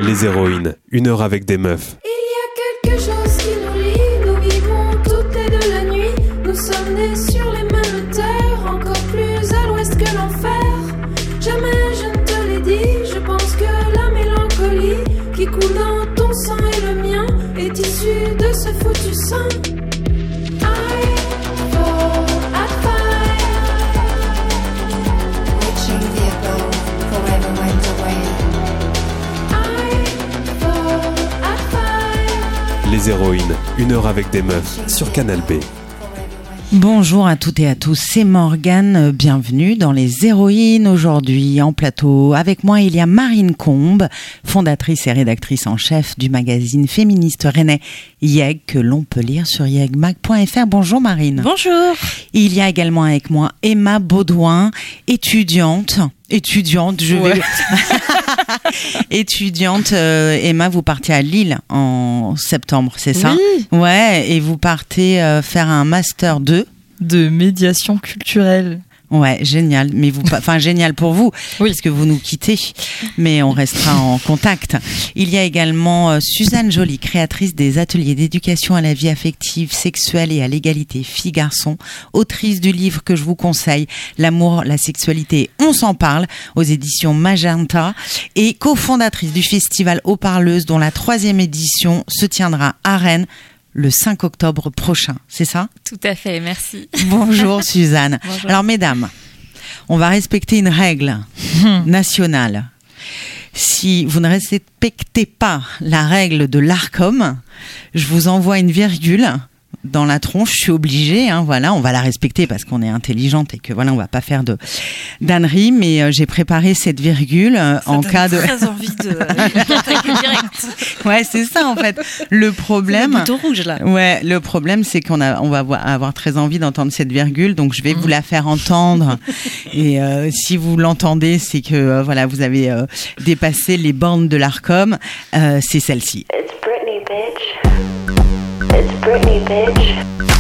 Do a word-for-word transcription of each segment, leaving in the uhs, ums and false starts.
Les héroïnes, une heure avec des meufs. Il y a quelque chose qui nous lie, nous vivons toutes les deux la nuit. Nous sommes nés sur les mêmes terres, encore plus à l'ouest que l'enfer. Jamais je ne te l'ai dit, je pense que la mélancolie qui coule dans ton sang et le mien est issue de ce foutu sang. Les héroïnes, une heure avec des meufs sur Canal B. Bonjour à toutes et à tous, c'est Morgane, bienvenue dans Les Héroïnes. Aujourd'hui en plateau avec moi il y a Marine Combe, fondatrice et rédactrice en chef du magazine féministe rennais Yeg, que l'on peut lire sur yegmag point f r. Bonjour Marine. Bonjour. Il y a également avec moi Emma Baudouin, étudiante. Étudiante, je vais... Ouais. Étudiante, euh, Emma, vous partez à Lille en septembre, c'est ça ? Oui. Ouais, et vous partez euh, faire un master deux. De médiation culturelle. Ouais, génial. Mais vous, enfin génial pour vous, oui. Parce que vous nous quittez, mais on restera en contact. Il y a également euh, Suzanne Joly, créatrice des ateliers d'éducation à la vie affective, sexuelle et à l'égalité filles-garçons, autrice du livre que je vous conseille, L'amour, la sexualité, on s'en parle, aux éditions Magenta, et cofondatrice du festival Haut-Parleuse, dont la troisième édition se tiendra à Rennes le cinq octobre prochain, c'est ça ? Tout à fait, merci. Bonjour Suzanne. Bonjour. Alors mesdames, on va respecter une règle nationale. Si vous ne respectez pas la règle de l'Arcom, je vous envoie une virgule dans la tronche, je suis obligée, hein, voilà, on va la respecter parce qu'on est intelligente et que voilà, on va pas faire de d'ânerie, mais euh, j'ai préparé cette virgule euh, en cas de. Très envie de d'attaquer direct. Ouais, c'est ça en fait. Le problème. Le bouton rouge là. Ouais, le problème c'est qu'on a, on va avoir, avoir très envie d'entendre cette virgule, donc je vais mmh. vous la faire entendre. Et euh, si vous l'entendez, c'est que euh, voilà, vous avez euh, dépassé les bornes de l'Arcom. Euh, c'est celle-ci. It's Britney, bitch. It's Britney, bitch.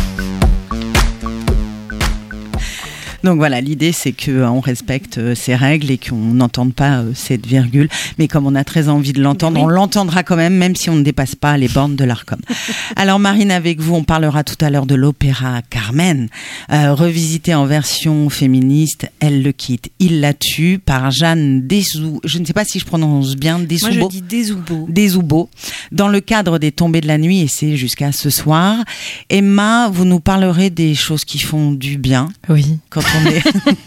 Donc voilà, l'idée c'est que euh, on respecte euh, ces règles et qu'on n'entende pas euh, cette virgule. Mais comme on a très envie de l'entendre, oui. On l'entendra quand même, même si on ne dépasse pas les bornes de l'Arcom. Alors Marine, avec vous, on parlera tout à l'heure de l'opéra Carmen, euh, revisité en version féministe. Elle le quitte, il la tue, par Jeanne Deshoubeaux. Je ne sais pas si je prononce bien. Deshoubeaux. Moi je dis Deshoubeaux. Deshoubeaux. Dans le cadre des Tombées de la nuit, et c'est jusqu'à ce soir. Emma, vous nous parlerez des choses qui font du bien. Oui. Quand on est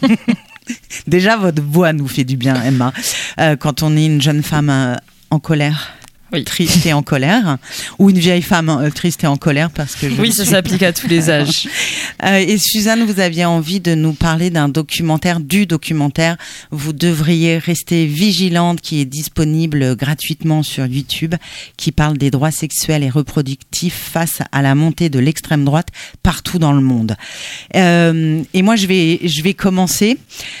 déjà, votre voix nous fait du bien, Emma. Euh, quand on est une jeune femme euh, en colère, oui. Triste et en colère, ou une vieille femme euh, triste et en colère, parce que je oui, ça suis... s'applique à tous les âges. Euh, et Suzanne, vous aviez envie de nous parler d'un documentaire, du documentaire. Vous devriez rester vigilante, qui est disponible gratuitement sur YouTube, qui parle des droits sexuels et reproductifs face à la montée de l'extrême droite partout dans le monde. Euh, et moi, je vais, je vais commencer.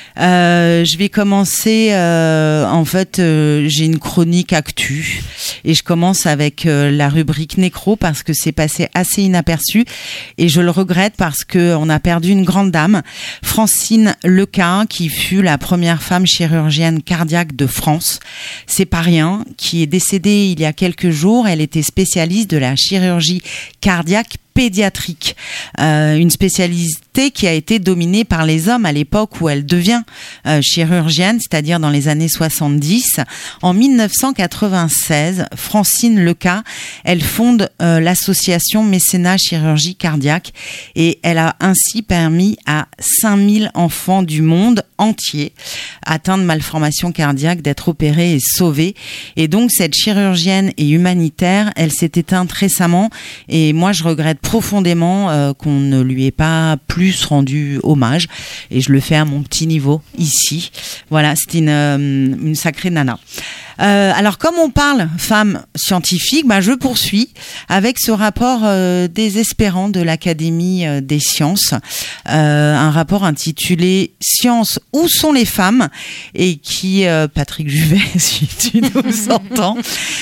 Euh, je vais commencer. Euh, en fait, euh, j'ai une chronique actu. Et je commence avec euh, la rubrique nécro parce que c'est passé assez inaperçu et je le regrette parce que on a perdu une grande dame, Francine Leca, qui fut la première femme chirurgienne cardiaque de France. C'est pas rien, qui est décédée il y a quelques jours. Elle était spécialiste de la chirurgie cardiaque pédiatrique, euh, une spécialité qui a été dominée par les hommes à l'époque où elle devient euh, chirurgienne, c'est-à-dire dans les années soixante-dix. En dix-neuf cent quatre-vingt-seize, Francine Leca, elle fonde euh, l'association Mécénat Chirurgie Cardiaque et elle a ainsi permis à cinq mille enfants du monde entier atteints de malformations cardiaques d'être opérés et sauvés. Et donc cette chirurgienne et humanitaire, elle s'est éteinte récemment et moi je regrette profondément euh, qu'on ne lui ait pas plus rendu hommage et je le fais à mon petit niveau ici. Voilà, c'était une, euh, une sacrée nana. Euh, alors comme on parle femme scientifique, bah, je poursuis avec ce rapport euh, désespérant de l'Académie euh, des sciences, euh, un rapport intitulé Science, où sont les femmes, et qui, euh, Patrick Juvet, si tu nous entends,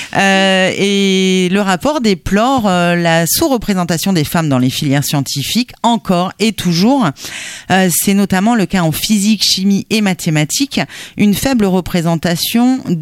euh, et le rapport déplore euh, la sous-représentation des femmes dans les filières scientifiques encore et toujours. Euh, c'est notamment le cas en physique, chimie et mathématiques, une faible représentation due au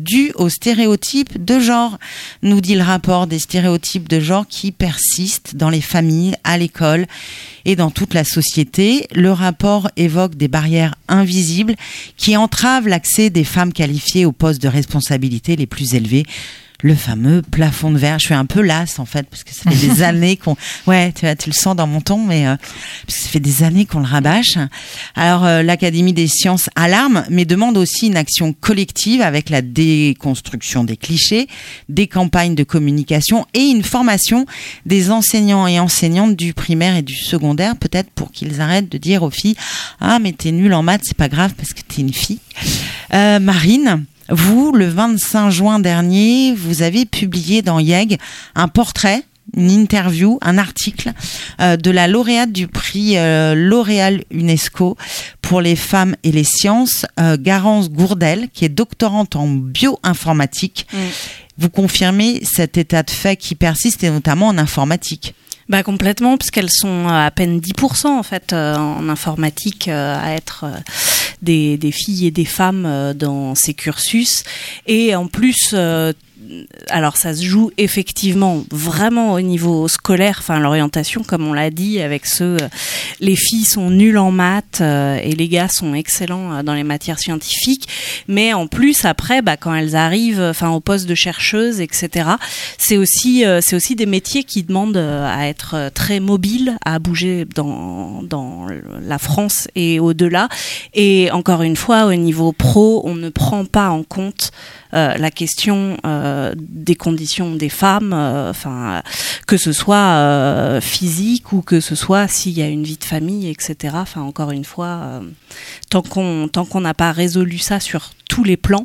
aux stéréotypes de genre, nous dit le rapport, des stéréotypes de genre qui persistent dans les familles, à l'école et dans toute la société. Le rapport évoque des barrières invisibles qui entravent l'accès des femmes qualifiées aux postes de responsabilité les plus élevés. Le fameux plafond de verre. Je suis un peu lasse en fait parce que ça fait des années qu'on, ouais, tu, tu le sens dans mon ton, mais euh, parce que ça fait des années qu'on le rabâche. Alors euh, l'Académie des sciences alarme, mais demande aussi une action collective avec la déconstruction des clichés, des campagnes de communication et une formation des enseignants et enseignantes du primaire et du secondaire, peut-être pour qu'ils arrêtent de dire aux filles ah mais t'es nulle en maths, c'est pas grave parce que t'es une fille. Euh, Marine. Vous, le vingt-cinq juin dernier, vous avez publié dans Yeg un portrait, une interview, un article euh, de la lauréate du prix euh, L'Oréal UNESCO pour les femmes et les sciences, euh, Garance Gourdel, qui est doctorante en bioinformatique. Mmh. Vous confirmez cet état de fait qui persiste, et notamment en informatique? Bah complètement, puisqu'elles sont à peine dix pour cent en fait euh, en informatique euh, à être euh, des, des filles et des femmes euh, dans ces cursus. Et en plus, euh, alors ça se joue effectivement vraiment au niveau scolaire, enfin l'orientation comme on l'a dit, avec ceux, euh, les filles sont nulles en maths euh, et les gars sont excellents euh, dans les matières scientifiques. Mais en plus après, bah, quand elles arrivent, enfin au poste de chercheuse, et cetera. C'est aussi, euh, c'est aussi des métiers qui demandent euh, à être très mobiles, à bouger dans dans la France et au-delà. Et encore une fois, au niveau pro, on ne prend pas en compte euh, la question euh, des conditions des femmes, enfin euh, que ce soit euh, physique ou que ce soit s'il y a une vie de famille, et cetera. Enfin encore une fois, euh, tant qu'on tant qu'on n'a pas résolu ça sur tous les plans,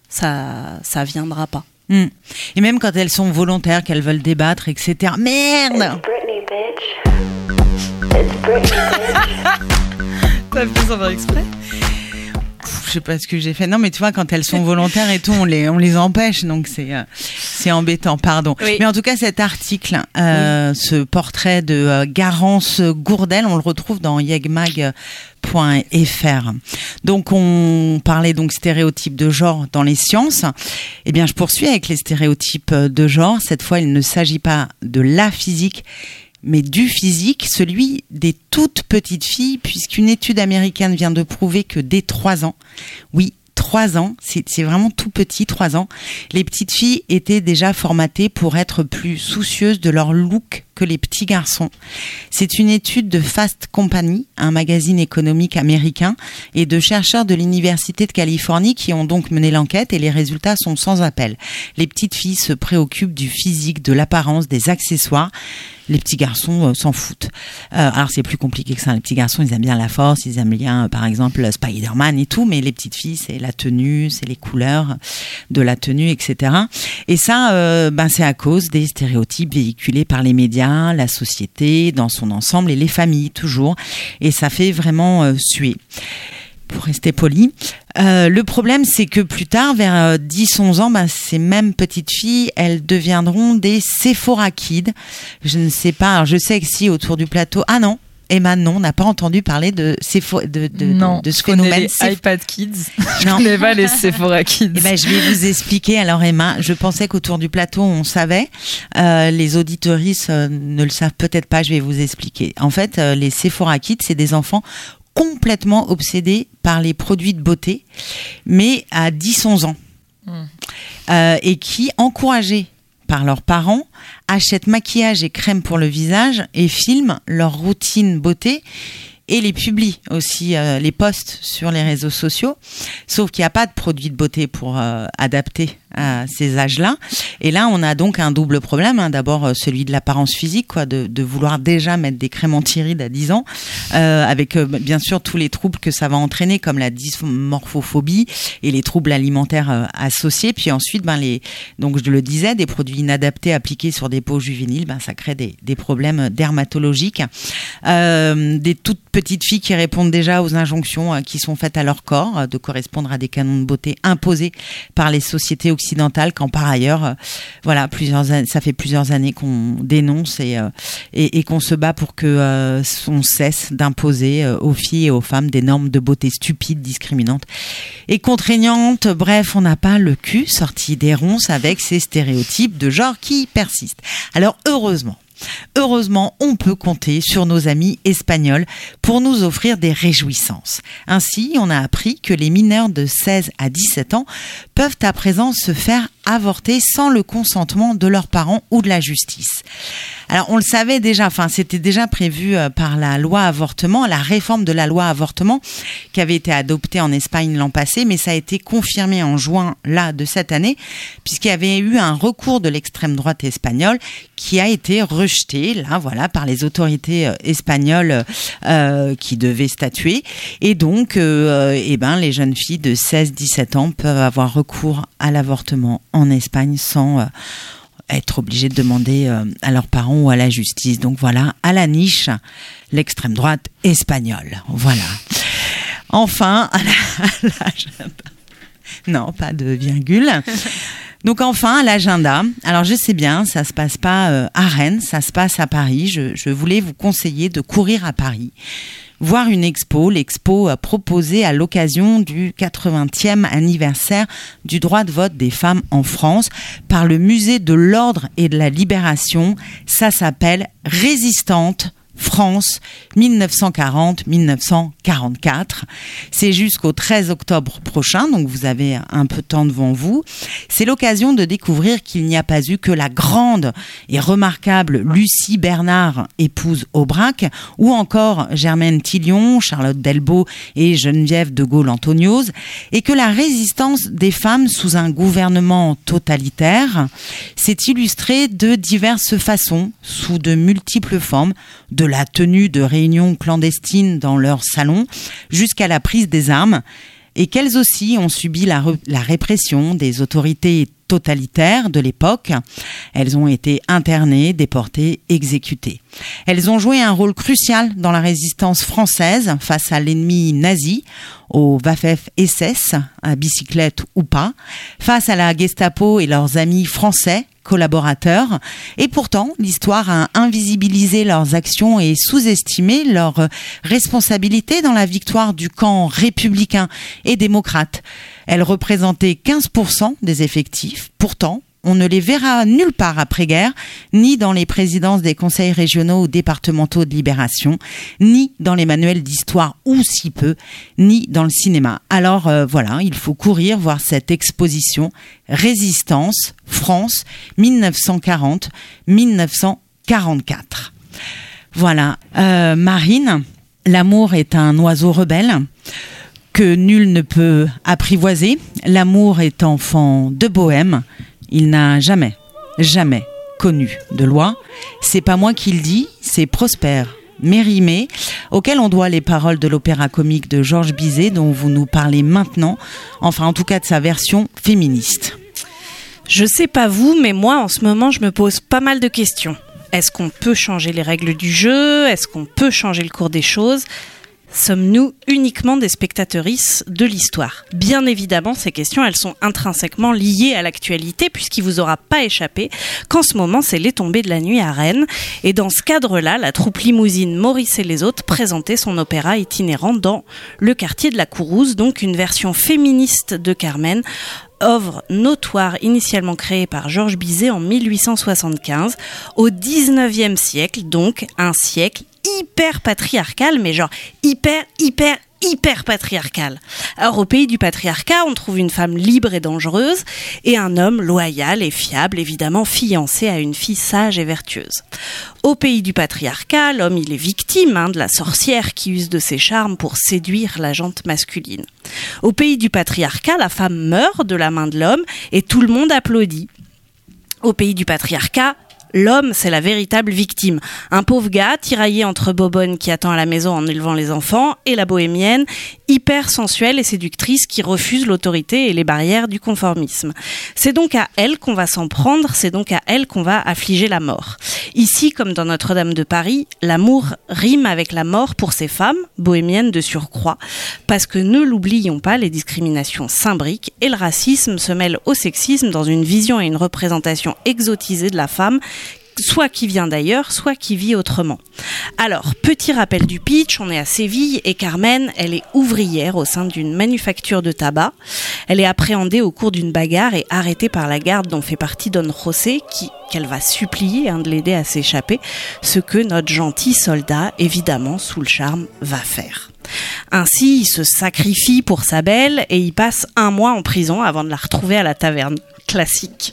ça ça viendra pas. Mmh. Et même quand elles sont volontaires, qu'elles veulent débattre, et cetera. Merde. It's Britney, bitch. It's Britney, bitch. T'as fait sans faire exprès? Je sais pas ce que j'ai fait. Non, mais tu vois, quand elles sont volontaires et tout, on les, on les empêche. Donc, c'est, euh, c'est embêtant, pardon. Oui. Mais en tout cas, cet article, euh, oui. ce portrait de euh, Garance Gourdel, on le retrouve dans yegmag point f r. Donc, on parlait donc stéréotypes de genre dans les sciences. Eh bien, je poursuis avec les stéréotypes de genre. Cette fois, il ne s'agit pas de la physique, mais du physique, celui des toutes petites filles, puisqu'une étude américaine vient de prouver que dès trois ans, oui, trois ans, c'est, c'est vraiment tout petit, trois ans, les petites filles étaient déjà formatées pour être plus soucieuses de leur look que les petits garçons. C'est une étude de Fast Company, un magazine économique américain, et de chercheurs de l'Université de Californie qui ont donc mené l'enquête, et les résultats sont sans appel. Les petites filles se préoccupent du physique, de l'apparence, des accessoires. Les petits garçons euh, s'en foutent. Euh, alors c'est plus compliqué que ça. Les petits garçons, ils aiment bien la force, ils aiment bien, euh, par exemple, Spider-Man et tout, mais les petites filles, c'est la tenue, c'est les couleurs de la tenue, et cetera. Et ça, euh, ben c'est à cause des stéréotypes véhiculés par les médias, la société dans son ensemble et les familles toujours. Et ça fait vraiment euh, suer. Pour rester poli. Euh, le problème, c'est que plus tard, vers dix onze ans, ben, ces mêmes petites filles, elles deviendront des Sephora Kids. Je ne sais pas, alors je sais que si autour du plateau... Ah non, Emma, non, on n'a pas entendu parler de, Sepho- de, de, non, de, de ce je connais phénomène. Les Seph- iPad Kids. Je non. connais pas les Sephora Kids. Eh ben, je vais vous expliquer. Alors Emma, je pensais qu'autour du plateau, on savait. Euh, les auditeuristes euh, ne le savent peut-être pas, je vais vous expliquer. En fait, euh, les Sephora Kids, c'est des enfants complètement obsédés par les produits de beauté, mais à dix onze ans. Mmh. Euh, et qui, encouragés par leurs parents, achètent maquillage et crème pour le visage et filment leur routine beauté et les publient aussi, euh, les postent sur les réseaux sociaux. Sauf qu'il n'y a pas de produits de beauté pour euh, adapter à ces âges-là. Et là, on a donc un double problème. Hein. D'abord, euh, celui de l'apparence physique, quoi, de, de vouloir déjà mettre des crèmes anti-rides à dix ans, euh, avec euh, bien sûr tous les troubles que ça va entraîner, comme la dysmorphophobie et les troubles alimentaires euh, associés. Puis ensuite, ben, les, donc je le disais, des produits inadaptés appliqués sur des peaux juvéniles, ben, ça crée des, des problèmes dermatologiques. Euh, des toutes petites filles qui répondent déjà aux injonctions euh, qui sont faites à leur corps, euh, de correspondre à des canons de beauté imposés par les sociétés occidentales occidentale, quand par ailleurs, euh, voilà, plusieurs années, ça fait plusieurs années qu'on dénonce et, euh, et, et qu'on se bat pour que euh, on cesse d'imposer euh, aux filles et aux femmes des normes de beauté stupides, discriminantes et contraignantes. Bref, on n'a pas le cul sorti des ronces avec ces stéréotypes de genre qui persistent. Alors heureusement, Heureusement, on peut compter sur nos amis espagnols pour nous offrir des réjouissances. Ainsi, on a appris que les mineurs de seize à dix-sept ans peuvent à présent se faire avorter sans le consentement de leurs parents ou de la justice. Alors, on le savait déjà, enfin, c'était déjà prévu par la loi avortement, la réforme de la loi avortement qui avait été adoptée en Espagne l'an passé, mais ça a été confirmé en juin, là, de cette année, puisqu'il y avait eu un recours de l'extrême droite espagnole qui a été rejeté, là, voilà, par les autorités espagnoles euh, qui devaient statuer. Et donc, euh, eh ben, les jeunes filles de seize à dix-sept ans peuvent avoir recours à l'avortement en Espagne sans euh, être obligés de demander euh, à leurs parents ou à la justice. Donc voilà, à la niche, l'extrême droite espagnole. Voilà. Enfin, à la, à l'agenda. Non, pas de virgule. Donc enfin, à l'agenda. Alors je sais bien, ça se passe pas euh, à Rennes, ça se passe à Paris. Je, je voulais vous conseiller de courir à Paris, voir une expo, l'expo euh, proposée à l'occasion du quatre-vingtième anniversaire du droit de vote des femmes en France par le Musée de l'Ordre et de la Libération. Ça s'appelle Résistante France dix-neuf cent quarante à dix-neuf cent quarante-quatre. C'est jusqu'au treize octobre prochain, donc vous avez un peu de temps devant vous. C'est l'occasion de découvrir qu'il n'y a pas eu que la grande et remarquable Lucie Bernard, épouse Aubrac, ou encore Germaine Tillion, Charlotte Delbos et Geneviève de Gaulle-Anthonioz, et que la résistance des femmes sous un gouvernement totalitaire s'est illustrée de diverses façons, sous de multiples formes, de la tenue de réunions clandestines dans leur salon jusqu'à la prise des armes, et qu'elles aussi ont subi la, re- la répression des autorités totalitaires de l'époque. Elles ont été internées, déportées, exécutées. Elles ont joué un rôle crucial dans la résistance française face à l'ennemi nazi, au Waffen-S S, à bicyclette ou pas, face à la Gestapo et leurs amis français, collaborateurs. Et pourtant, l'histoire a invisibilisé leurs actions et sous-estimé leur responsabilité dans la victoire du camp républicain et démocrate. Elles représentaient quinze pour cent des effectifs. Pourtant, on ne les verra nulle part après-guerre, ni dans les présidences des conseils régionaux ou départementaux de libération, ni dans les manuels d'histoire ou si peu, ni dans le cinéma. Alors euh, voilà, il faut courir voir cette exposition Résistance, France, dix-neuf cent quarante à dix-neuf cent quarante-quatre. Voilà, euh, Marine, l'amour est un oiseau rebelle que nul ne peut apprivoiser. L'amour est enfant de bohème. Il n'a jamais, jamais connu de loi. C'est pas moi qui le dis, c'est Prosper Mérimée, auquel on doit les paroles de l'opéra comique de Georges Bizet, dont vous nous parlez maintenant, enfin en tout cas de sa version féministe. Je sais pas vous, mais moi en ce moment je me pose pas mal de questions. Est-ce qu'on peut changer les règles du jeu ? Est-ce qu'on peut changer le cours des choses ? Sommes-nous uniquement des spectatrices de l'histoire ? Bien évidemment, ces questions, elles sont intrinsèquement liées à l'actualité, puisqu'il vous aura pas échappé qu'en ce moment, c'est les tombées de la nuit à Rennes. Et dans ce cadre-là, la troupe limousine Maurice et les autres présentait son opéra itinérant dans le quartier de la Courrouze, donc une version féministe de Carmen, œuvre notoire initialement créée par Georges Bizet en mille huit cent soixante-quinze, au dix-neuvième siècle, donc un siècle hyper patriarcal, mais genre hyper, hyper, hyper patriarcal. Alors au pays du patriarcat, on trouve une femme libre et dangereuse et un homme loyal et fiable, évidemment fiancé à une fille sage et vertueuse. Au pays du patriarcat, l'homme il est victime hein, de la sorcière qui use de ses charmes pour séduire la gente masculine. Au pays du patriarcat, la femme meurt de la main de l'homme et tout le monde applaudit. Au pays du patriarcat, L'homme, c'est la véritable victime. Un pauvre gars tiraillé entre Bobonne qui attend à la maison en élevant les enfants et la bohémienne, hyper sensuelle et séductrice qui refuse l'autorité et les barrières du conformisme. C'est donc à elle qu'on va s'en prendre, c'est donc à elle qu'on va affliger la mort. Ici, comme dans Notre-Dame de Paris, l'amour rime avec la mort pour ces femmes, bohémiennes de surcroît, parce que ne l'oublions pas, les discriminations s'imbriquent et le racisme se mêle au sexisme dans une vision et une représentation exotisée de la femme, soit qui vient d'ailleurs, soit qui vit autrement. Alors, petit rappel du pitch, on est à Séville et Carmen, elle est ouvrière au sein d'une manufacture de tabac. Elle est appréhendée au cours d'une bagarre et arrêtée par la garde dont fait partie Don José, qui, qu'elle va supplier hein, de l'aider à s'échapper, ce que notre gentil soldat, évidemment sous le charme, va faire. Ainsi, il se sacrifie pour sa belle et il passe un mois en prison avant de la retrouver à la taverne. Classique.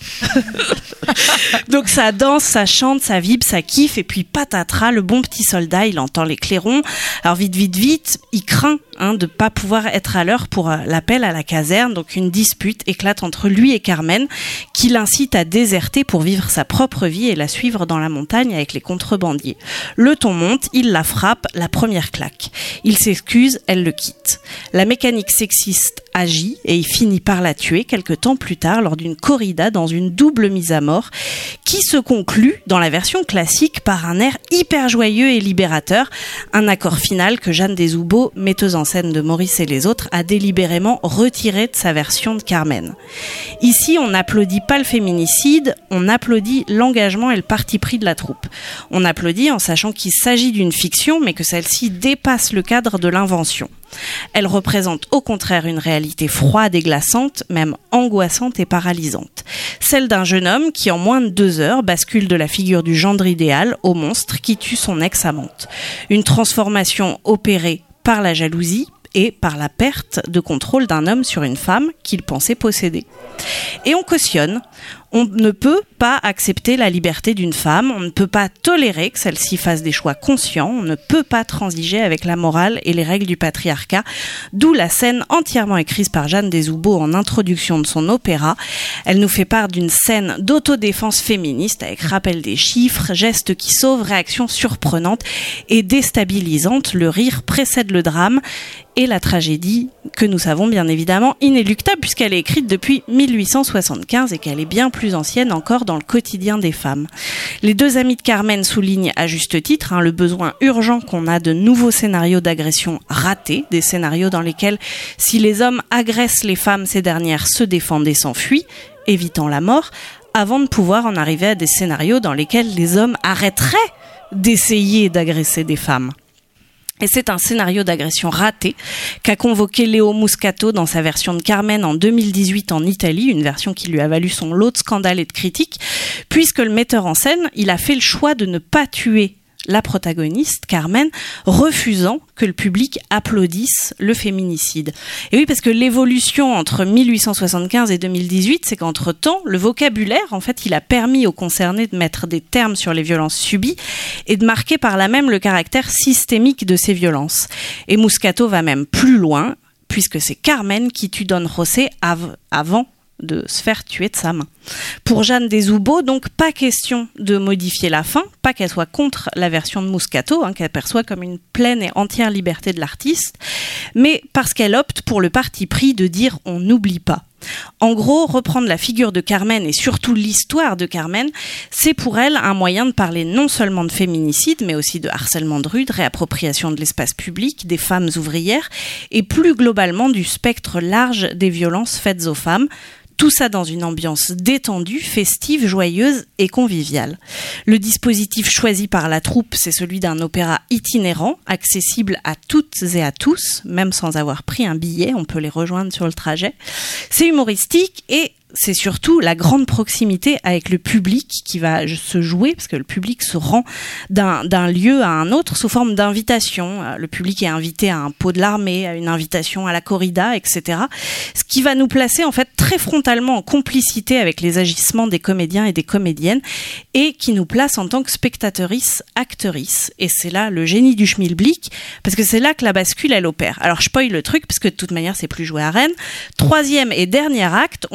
Donc ça danse, ça chante, ça vibre, ça kiffe et puis patatras, le bon petit soldat, il entend les clairons. Alors vite, vite, vite, il craint hein, de pas pouvoir être à l'heure pour euh, l'appel à la caserne. Donc une dispute éclate entre lui et Carmen qui l'incite à déserter pour vivre sa propre vie et la suivre dans la montagne avec les contrebandiers. Le ton monte, il la frappe, la première claque. Il s'excuse, elle le quitte. La mécanique sexiste agit et il finit par la tuer quelque temps plus tard lors d'une corrida dans une double mise à mort qui se conclut dans la version classique par un air hyper joyeux et libérateur, un accord final que Jeanne Deshoubeaux, metteuse en scène de Maurice et les autres, a délibérément retiré de sa version de Carmen. Ici, on n'applaudit pas le féminicide, on applaudit l'engagement et le parti pris de la troupe. On applaudit en sachant qu'il s'agit d'une fiction, mais que celle-ci dépasse le cadre de l'invention. Elle représente au contraire une réalité froide et glaçante, même angoissante et paralysante. Celle d'un jeune homme qui, en moins de deux heures, bascule de la figure du gendre idéal au monstre qui tue son ex-amante. Une transformation opérée par la jalousie et par la perte de contrôle d'un homme sur une femme qu'il pensait posséder. Et on cautionne. On ne peut pas accepter la liberté d'une femme, on ne peut pas tolérer que celle-ci fasse des choix conscients, on ne peut pas transiger avec la morale et les règles du patriarcat, d'où la scène entièrement écrite par Jeanne Deshoubeaux en introduction de son opéra. Elle nous fait part d'une scène d'autodéfense féministe avec rappel des chiffres, gestes qui sauvent, réactions surprenantes et déstabilisantes. Le rire précède le drame et la tragédie que nous savons bien évidemment inéluctable puisqu'elle est écrite depuis mille huit cent soixante-quinze et qu'elle est bien plus ancienne encore dans le quotidien des femmes. Les deux amis de Carmen soulignent à juste titre hein, le besoin urgent qu'on a de nouveaux scénarios d'agression ratés, des scénarios dans lesquels si les hommes agressent les femmes, ces dernières se défendent et s'enfuient, évitant la mort, avant de pouvoir en arriver à des scénarios dans lesquels les hommes arrêteraient d'essayer d'agresser des femmes. Et c'est un scénario d'agression raté qu'a convoqué Leo Muscato dans sa version de Carmen en deux mille dix-huit en Italie, une version qui lui a valu son lot de scandales et de critiques, puisque le metteur en scène, il a fait le choix de ne pas tuer la protagoniste, Carmen, refusant que le public applaudisse le féminicide. Et oui, parce que l'évolution entre mille huit cent soixante-quinze et deux mille dix-huit, c'est qu'entre-temps, le vocabulaire, en fait, il a permis aux concernés de mettre des termes sur les violences subies et de marquer par là même le caractère systémique de ces violences. Et Muscato va même plus loin, puisque c'est Carmen qui tue Don José av- avant de se faire tuer de sa main. Pour Jeanne Deshoubeaux, donc pas question de modifier la fin, pas qu'elle soit contre la version de Muscato, hein, qu'elle perçoit comme une pleine et entière liberté de l'artiste, mais parce qu'elle opte pour le parti pris de dire on n'oublie pas. En gros, reprendre la figure de Carmen et surtout l'histoire de Carmen, c'est pour elle un moyen de parler non seulement de féminicide, mais aussi de harcèlement de rue, de réappropriation de l'espace public, des femmes ouvrières et plus globalement du spectre large des violences faites aux femmes. Tout ça dans une ambiance détendue, festive, joyeuse et conviviale. Le dispositif choisi par la troupe, c'est celui d'un opéra itinérant, accessible à toutes et à tous, même sans avoir pris un billet, on peut les rejoindre sur le trajet. C'est humoristique et c'est surtout la grande proximité avec le public qui va se jouer, parce que le public se rend d'un, d'un lieu à un autre sous forme d'invitation. Le public est invité à un pot de l'armée, à une invitation à la corrida, et cetera. Ce qui va nous placer en fait très frontalement en complicité avec les agissements des comédiens et des comédiennes, et qui nous place en tant que spectatrices, actrices. Et c'est là le génie du schmilblick, parce que c'est là que la bascule elle opère. Alors je spoil le truc, parce que de toute manière c'est plus joué à Rennes. Troisième et dernier acte, on est dans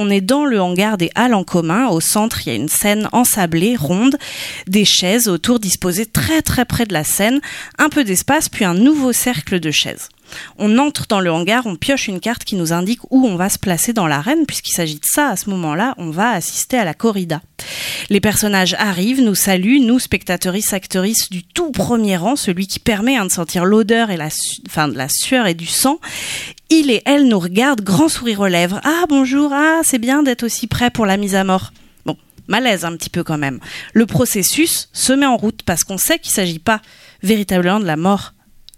le hangar des Halles en commun. Au centre, il y a une scène ensablée, ronde, des chaises autour disposées très très près de la scène, un peu d'espace, puis un nouveau cercle de chaises. On entre dans le hangar, on pioche une carte qui nous indique où on va se placer dans l'arène, puisqu'il s'agit de ça, à ce moment-là, on va assister à la corrida. Les personnages arrivent, nous saluent, nous, spectatrices, actrices du tout premier rang, celui qui permet hein, de sentir l'odeur et la, su- enfin, de la sueur et du sang. Il et elle nous regardent, grand sourire aux lèvres. « Ah, bonjour, ah, c'est bien d'être aussi prêt pour la mise à mort. » Bon, malaise un petit peu quand même. Le processus se met en route parce qu'on sait qu'il ne s'agit pas véritablement de la mort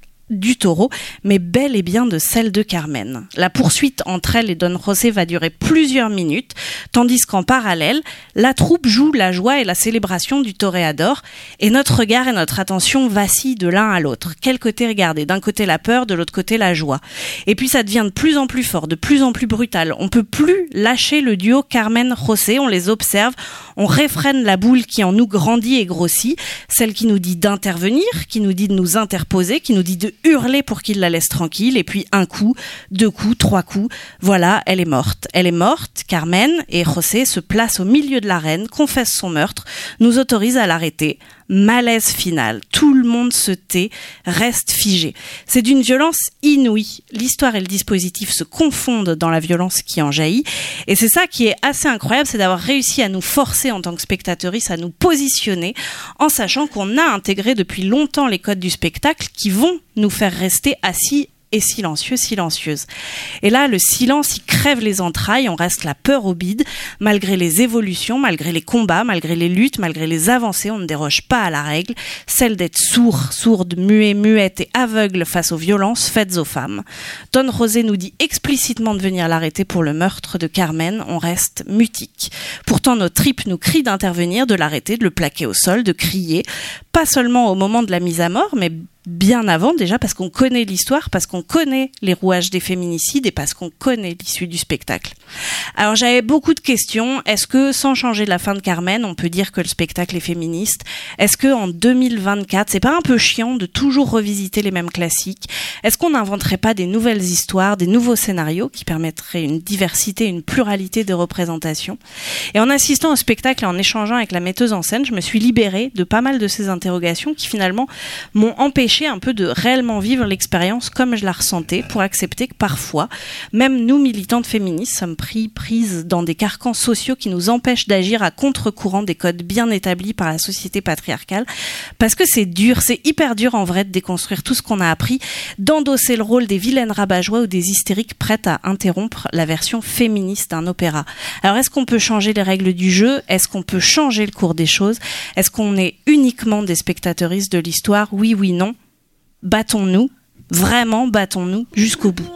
du taureau, mais bel et bien de celle de Carmen. La poursuite entre elle et Don José va durer plusieurs minutes, tandis qu'en parallèle, la troupe joue la joie et la célébration du toréador, et notre regard et notre attention vacillent de l'un à l'autre. Quel côté regarder ? D'un côté la peur, de l'autre côté la joie. Et puis ça devient de plus en plus fort, de plus en plus brutal. On peut plus lâcher le duo Carmen-José, on les observe, on réfrène la boule qui en nous grandit et grossit, celle qui nous dit d'intervenir, qui nous dit de nous interposer, qui nous dit de hurler pour qu'il la laisse tranquille, et puis un coup, deux coups, trois coups, voilà, elle est morte. Elle est morte, Carmen, et José se place au milieu de l'arène, confesse son meurtre, nous autorise à l'arrêter. Malaise final, tout le monde se tait, reste figé. C'est d'une violence inouïe. L'histoire et le dispositif se confondent dans la violence qui en jaillit, et c'est ça qui est assez incroyable, c'est d'avoir réussi à nous forcer en tant que spectatrices à nous positionner, en sachant qu'on a intégré depuis longtemps les codes du spectacle qui vont nous faire rester assis et silencieux, silencieuse. Et là, le silence, il crève les entrailles, on reste la peur au bide, malgré les évolutions, malgré les combats, malgré les luttes, malgré les avancées, on ne déroge pas à la règle, celle d'être sourd, sourde, muet, muette et aveugle face aux violences faites aux femmes. Don José nous dit explicitement de venir l'arrêter pour le meurtre de Carmen, on reste mutique. Pourtant, nos tripes nous crient d'intervenir, de l'arrêter, de le plaquer au sol, de crier, pas seulement au moment de la mise à mort, mais bien avant déjà, parce qu'on connaît l'histoire, parce qu'on connaît les rouages des féminicides et parce qu'on connaît l'issue du spectacle. Alors j'avais beaucoup de questions. Est-ce que sans changer la fin de Carmen, on peut dire que le spectacle est féministe ? Est-ce que en deux mille vingt-quatre, c'est pas un peu chiant de toujours revisiter les mêmes classiques ? Est-ce qu'on n'inventerait pas des nouvelles histoires, des nouveaux scénarios qui permettraient une diversité, une pluralité de représentations ? Et en assistant au spectacle et en échangeant avec la metteuse en scène, je me suis libérée de pas mal de ces interrogations qui finalement m'ont empêché un peu de réellement vivre l'expérience comme je la ressentais, pour accepter que parfois, même nous militantes féministes sommes pris, prises dans des carcans sociaux qui nous empêchent d'agir à contre-courant des codes bien établis par la société patriarcale, parce que c'est dur, c'est hyper dur en vrai de déconstruire tout ce qu'on a appris, d'endosser le rôle des vilaines rabat-joie ou des hystériques prêtes à interrompre la version féministe d'un opéra. Alors est-ce qu'on peut changer les règles du jeu ? Est-ce qu'on peut changer le cours des choses ? Est-ce qu'on est uniquement des spectatrices de l'histoire ? Oui, oui, non. Battons-nous, vraiment battons-nous jusqu'au bout.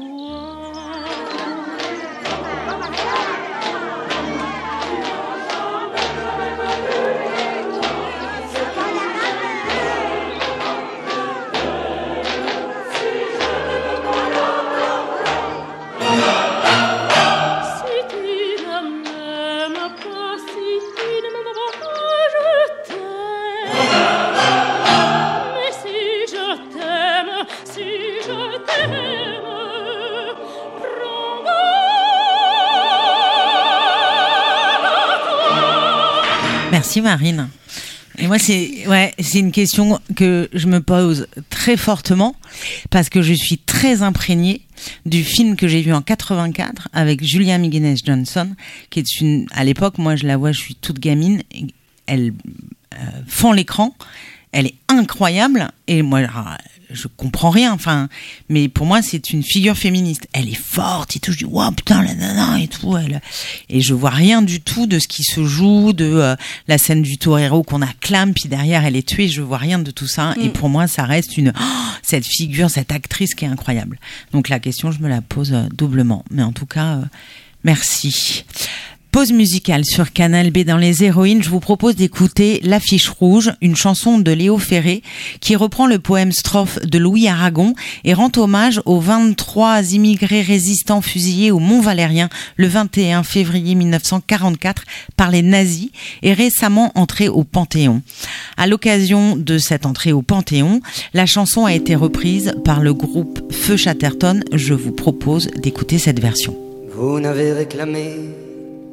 Merci Marine. Et moi, c'est ouais, c'est une question que je me pose très fortement parce que je suis très imprégnée du film que j'ai vu en quatre-vingt-quatre avec Julia Migenes-Johnson, qui est une, à l'époque, moi je la vois, je suis toute gamine, elle euh, fend l'écran, elle est incroyable et moi je comprends rien, enfin, mais pour moi c'est une figure féministe. Elle est forte et tout, je dis waouh putain la nana et tout, elle, et je vois rien du tout de ce qui se joue, de euh, la scène du torero qu'on acclame puis derrière elle est tuée, je vois rien de tout ça. Mm. Et pour moi ça reste une oh, cette figure, cette actrice qui est incroyable. Donc la question je me la pose euh, doublement, mais en tout cas euh, merci. Pause musicale sur Canal B dans Les Héroïnes. Je vous propose d'écouter L'Affiche Rouge, une chanson de Léo Ferré qui reprend le poème Strophe de Louis Aragon et rend hommage aux vingt-trois immigrés résistants fusillés au Mont-Valérien le vingt et un février mille neuf cent quarante-quatre par les nazis et récemment entrés au Panthéon. À l'occasion de cette entrée au Panthéon, la chanson a été reprise par le groupe Feu Chatterton. Je vous propose d'écouter cette version. Vous n'avez réclamé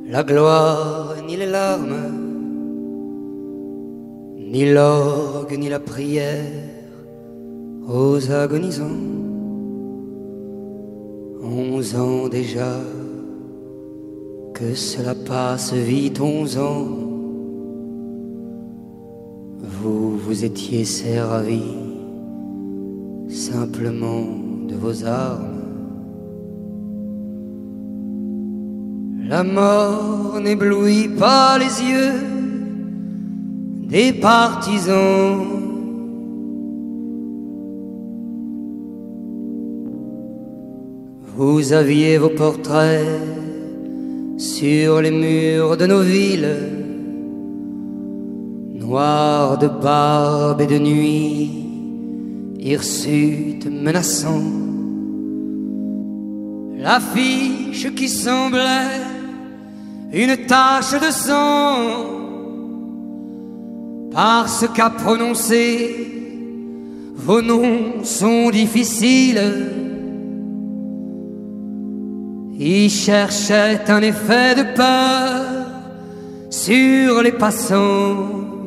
la gloire ni les larmes, ni l'orgue ni la prière aux agonisants. Onze ans déjà que cela passe vite, onze ans. Vous vous étiez servi simplement de vos armes. La mort n'éblouit pas les yeux des partisans. Vous aviez vos portraits sur les murs de nos villes, noirs de barbe et de nuit, hirsutes menaçants. L'affiche qui semblait une tache de sang, parce qu'à prononcer vos noms sont difficiles. Il cherchait un effet de peur sur les passants.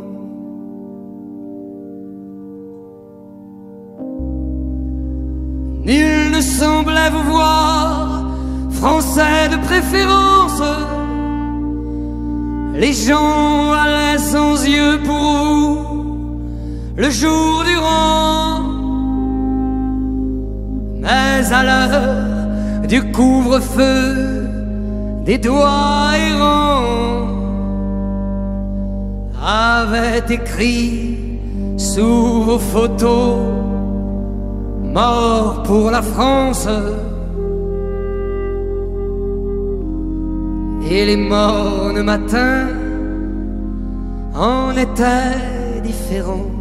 Nul ne semblait vous voir, Français de préférence. Les gens allaient sans yeux pour vous le jour durant. Mais à l'heure du couvre-feu, des doigts errants avaient écrit sous vos photos: mort pour la France. Et les mornes matins en étaient différents.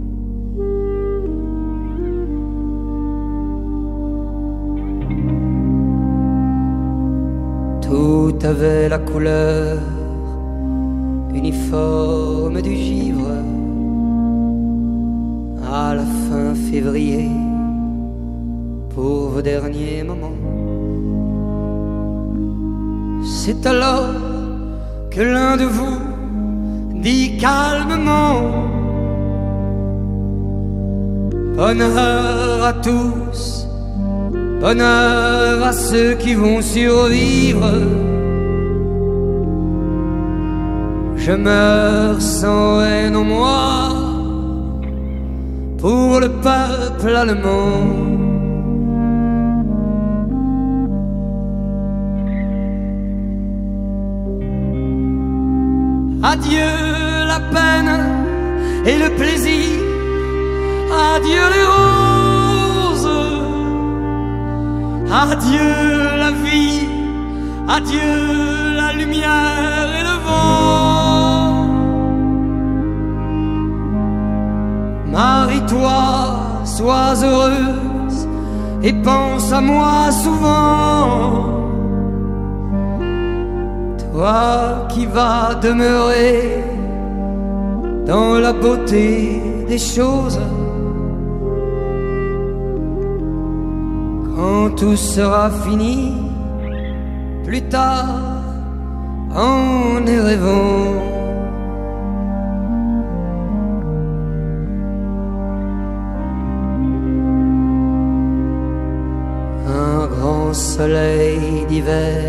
Tout avait la couleur uniforme du givre. À la fin février, pour vos derniers moments, c'est alors que l'un de vous dit calmement: bonheur à tous, bonheur à ceux qui vont survivre. Je meurs sans haine en moi pour le peuple allemand. Adieu la peine et le plaisir, adieu les roses, adieu la vie, adieu la lumière et le vent. Marie-toi, sois heureuse et pense à moi souvent. Toi qui vas demeurer dans la beauté des choses, quand tout sera fini, plus tard, en y rêvant. Un grand soleil d'hiver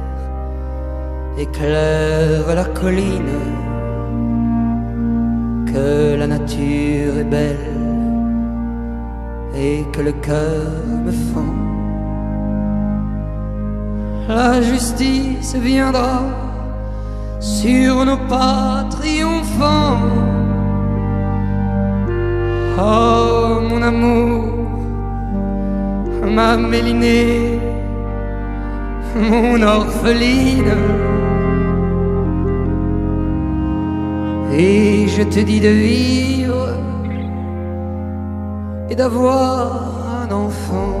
éclaire la colline, que la nature est belle et que le cœur me fend. La justice viendra sur nos pas triomphants. Oh mon amour, ma Mélinée, mon orpheline. Et je te dis de vivre et d'avoir un enfant.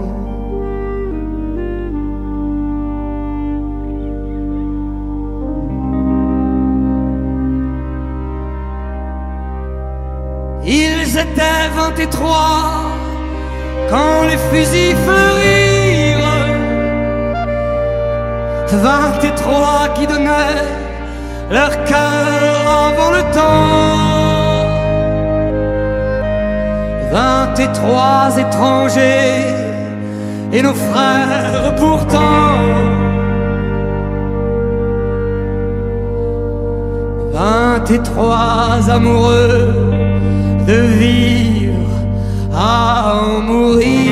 Ils étaient vingt et trois quand les fusils fleurirent. vingt-trois qui donnaient leur cœur avant le temps, vingt-trois étrangers et nos frères pourtant, vingt-trois amoureux de vivre à en mourir.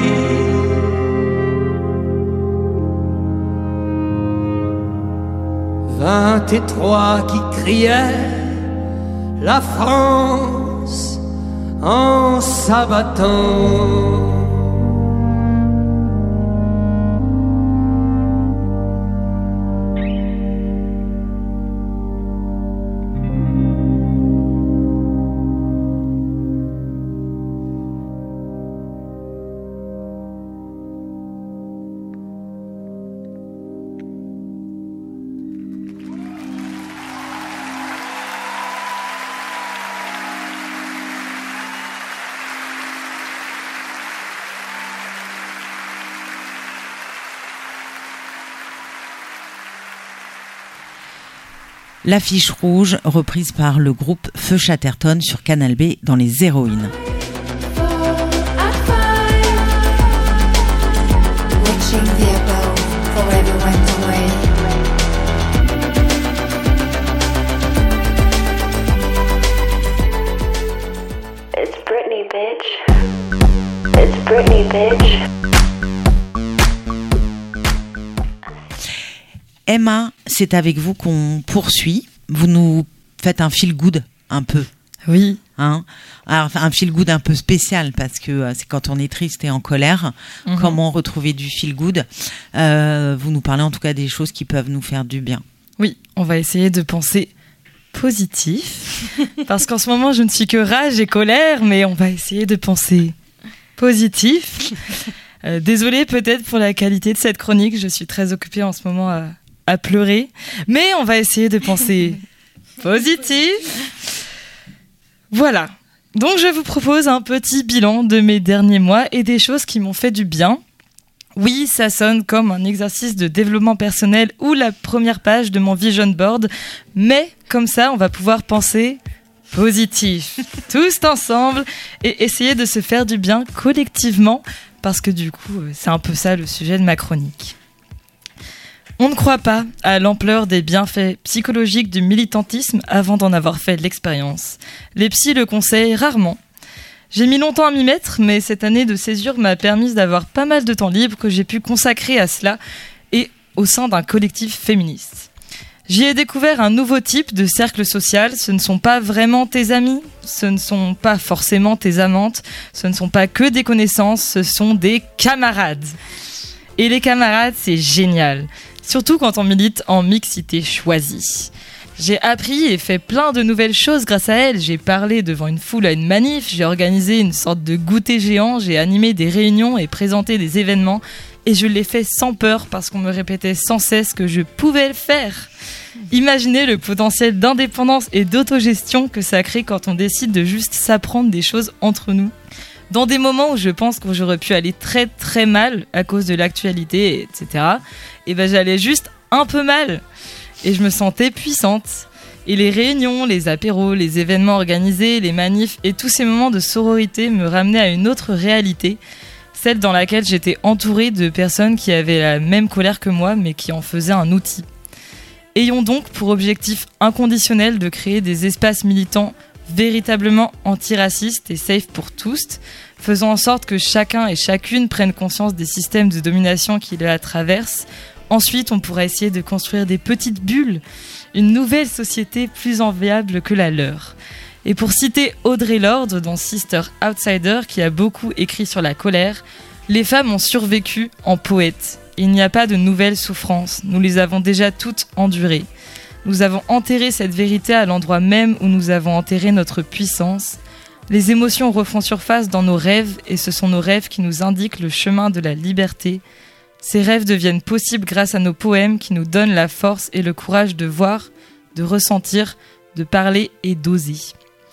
Vingt-trois qui criaient la France en s'abattant. L'affiche rouge, reprise par le groupe Feu Chatterton sur Canal B dans Les Héroïnes. It's Britney, bitch. It's Britney, bitch. Emma, c'est avec vous qu'on poursuit. Vous nous faites un feel good un peu. Oui. Hein, alors, un feel good un peu spécial parce que euh, c'est quand on est triste et en colère. Mm-hmm. Comment retrouver du feel good? euh, Vous nous parlez en tout cas des choses qui peuvent nous faire du bien. Oui, on va essayer de penser positif parce qu'en ce moment je ne suis que rage et colère, mais on va essayer de penser positif. Euh, désolée peut-être pour la qualité de cette chronique, je suis très occupée en ce moment à à pleurer, mais on va essayer de penser positif. Voilà. Donc je vous propose un petit bilan de mes derniers mois et des choses qui m'ont fait du bien. Oui, ça sonne comme un exercice de développement personnel ou la première page de mon vision board, mais comme ça, on va pouvoir penser positif, tous ensemble, et essayer de se faire du bien collectivement, parce que du coup, c'est un peu ça le sujet de ma chronique. On ne croit pas à l'ampleur des bienfaits psychologiques du militantisme avant d'en avoir fait l'expérience. Les psys le conseillent rarement. J'ai mis longtemps à m'y mettre, mais cette année de césure m'a permis d'avoir pas mal de temps libre que j'ai pu consacrer à cela et au sein d'un collectif féministe. J'y ai découvert un nouveau type de cercle social. Ce ne sont pas vraiment tes amis, ce ne sont pas forcément tes amantes, ce ne sont pas que des connaissances, ce sont des camarades. Et les camarades, c'est génial. Surtout quand on milite en mixité choisie. J'ai appris et fait plein de nouvelles choses grâce à elle. J'ai parlé devant une foule à une manif, j'ai organisé une sorte de goûter géant, j'ai animé des réunions et présenté des événements. Et je l'ai fait sans peur parce qu'on me répétait sans cesse que je pouvais le faire. Imaginez le potentiel d'indépendance et d'autogestion que ça crée quand on décide de juste s'apprendre des choses entre nous. Dans des moments où je pense que j'aurais pu aller très très mal à cause de l'actualité, et cetera, et ben j'allais juste un peu mal. Et je me sentais puissante. Et les réunions, les apéros, les événements organisés, les manifs et tous ces moments de sororité me ramenaient à une autre réalité, celle dans laquelle j'étais entourée de personnes qui avaient la même colère que moi, mais qui en faisaient un outil. Ayons donc pour objectif inconditionnel de créer des espaces militants véritablement antiracistes et safe pour tous, faisant en sorte que chacun et chacune prenne conscience des systèmes de domination qui la traversent. Ensuite, on pourra essayer de construire des petites bulles, une nouvelle société plus enviable que la leur. Et pour citer Audre Lorde dans Sister Outsider, qui a beaucoup écrit sur la colère, les femmes ont survécu en poètes. Il n'y a pas de nouvelles souffrances, nous les avons déjà toutes endurées. Nous avons enterré cette vérité à l'endroit même où nous avons enterré notre puissance. Les émotions refont surface dans nos rêves et ce sont nos rêves qui nous indiquent le chemin de la liberté. Ces rêves deviennent possibles grâce à nos poèmes qui nous donnent la force et le courage de voir, de ressentir, de parler et d'oser.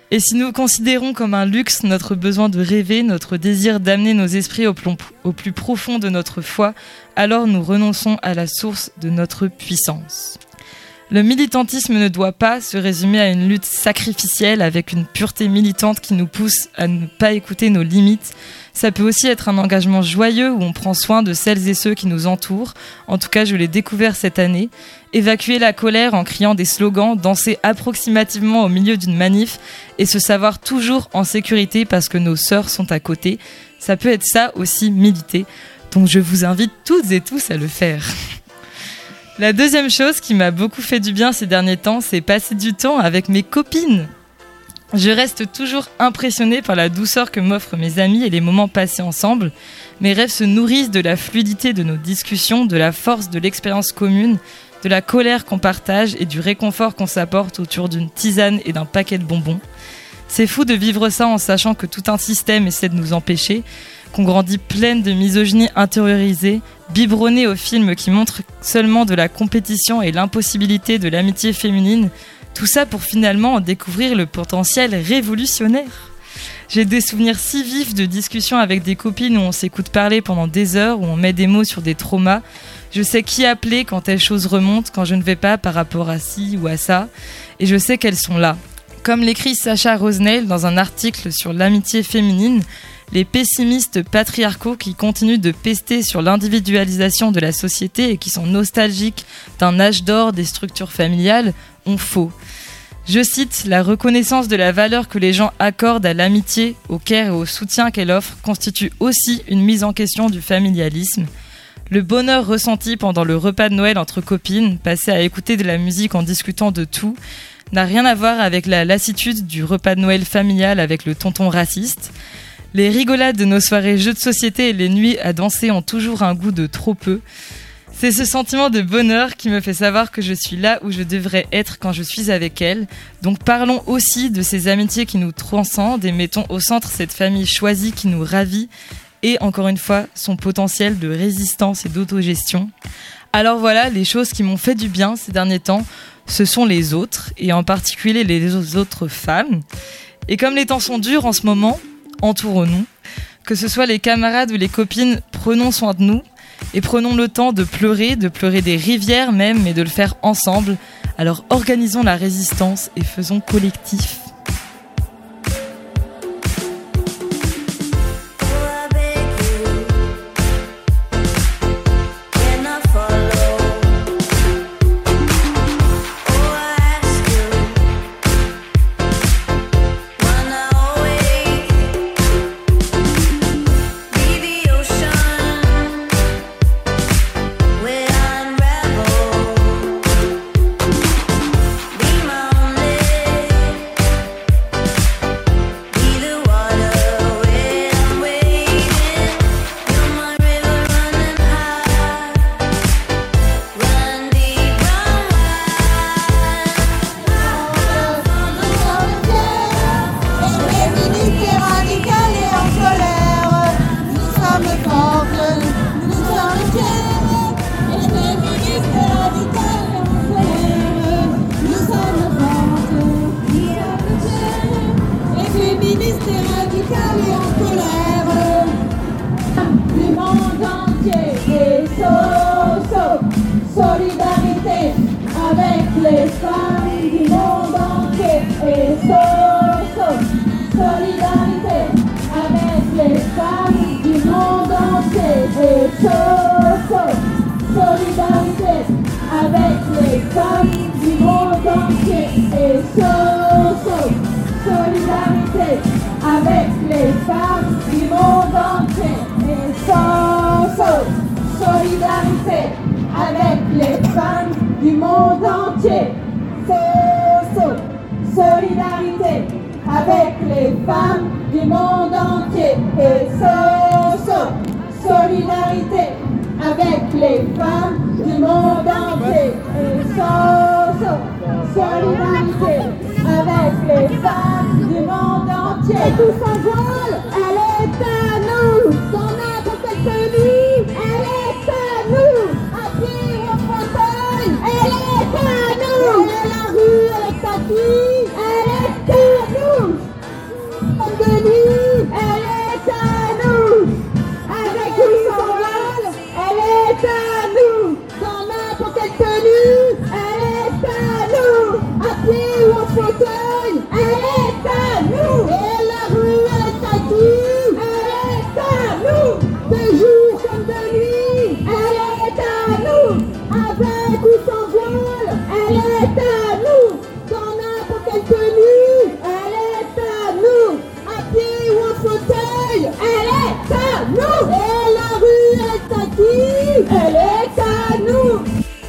Et si nous considérons comme un luxe notre besoin de rêver, notre désir d'amener nos esprits au, plomb, au plus profond de notre foi, alors nous renonçons à la source de notre puissance. Le militantisme ne doit pas se résumer à une lutte sacrificielle avec une pureté militante qui nous pousse à ne pas écouter nos limites. Ça peut aussi être un engagement joyeux où on prend soin de celles et ceux qui nous entourent. En tout cas, je l'ai découvert cette année. Évacuer la colère en criant des slogans, danser approximativement au milieu d'une manif et se savoir toujours en sécurité parce que nos sœurs sont à côté. Ça peut être ça aussi, militer. Donc je vous invite toutes et tous à le faire. La deuxième chose qui m'a beaucoup fait du bien ces derniers temps, c'est passer du temps avec mes copines. Je reste toujours impressionnée par la douceur que m'offrent mes amis et les moments passés ensemble. Mes rêves se nourrissent de la fluidité de nos discussions, de la force de l'expérience commune, de la colère qu'on partage et du réconfort qu'on s'apporte autour d'une tisane et d'un paquet de bonbons. C'est fou de vivre ça en sachant que tout un système essaie de nous empêcher, qu'on grandit pleine de misogynie intériorisée, biberonnée aux films qui montrent seulement de la compétition et l'impossibilité de l'amitié féminine, tout ça pour finalement en découvrir le potentiel révolutionnaire. J'ai des souvenirs si vifs de discussions avec des copines où on s'écoute parler pendant des heures, où on met des mots sur des traumas. Je sais qui appeler quand telle chose remonte, quand je ne vais pas par rapport à ci ou à ça, et je sais qu'elles sont là. Comme l'écrit Sacha Rosnell dans un article sur l'amitié féminine, les pessimistes patriarcaux qui continuent de pester sur l'individualisation de la société et qui sont nostalgiques d'un âge d'or des structures familiales ont faux. Je cite, « La reconnaissance de la valeur que les gens accordent à l'amitié, au care et au soutien qu'elle offre constitue aussi une mise en question du familialisme. Le bonheur ressenti pendant le repas de Noël entre copines, passé à écouter de la musique en discutant de tout, n'a rien à voir avec la lassitude du repas de Noël familial avec le tonton raciste. Les rigolades de nos soirées jeux de société et les nuits à danser ont toujours un goût de trop peu. C'est ce sentiment de bonheur qui me fait savoir que je suis là où je devrais être quand je suis avec elle. Donc parlons aussi de ces amitiés qui nous transcendent et mettons au centre cette famille choisie qui nous ravit et, encore une fois, son potentiel de résistance et d'autogestion. Alors voilà, les choses qui m'ont fait du bien ces derniers temps, ce sont les autres, et en particulier les autres femmes. Et comme les temps sont durs en ce moment, entourons-nous. Que ce soit les camarades ou les copines, prenons soin de nous. Et prenons le temps de pleurer, de pleurer des rivières même, mais de le faire ensemble. Alors organisons la résistance et faisons collectif. Elle est à nous. de nuit, elle est à nous. Avec ou sans voile, elle est à nous. Dans n'importe quelle tenue, elle est à nous. À pied ou en fauteuil, elle est à nous. Et la rue est à qui? Elle est à nous.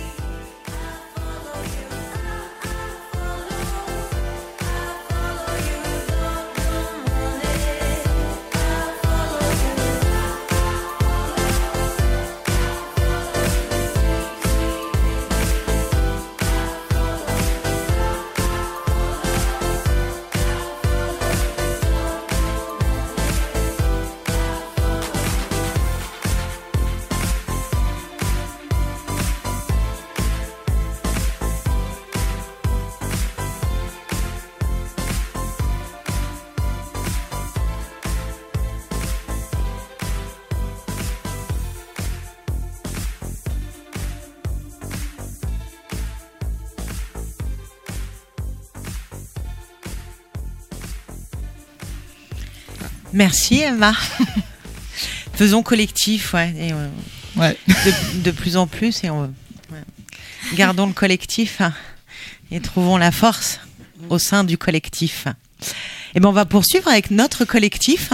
Merci Emma. Faisons collectif, ouais. Et, euh, Ouais. de, de plus en plus, et on, ouais. Gardons le collectif hein, et trouvons la force au sein du collectif. Et ben on va poursuivre avec notre collectif,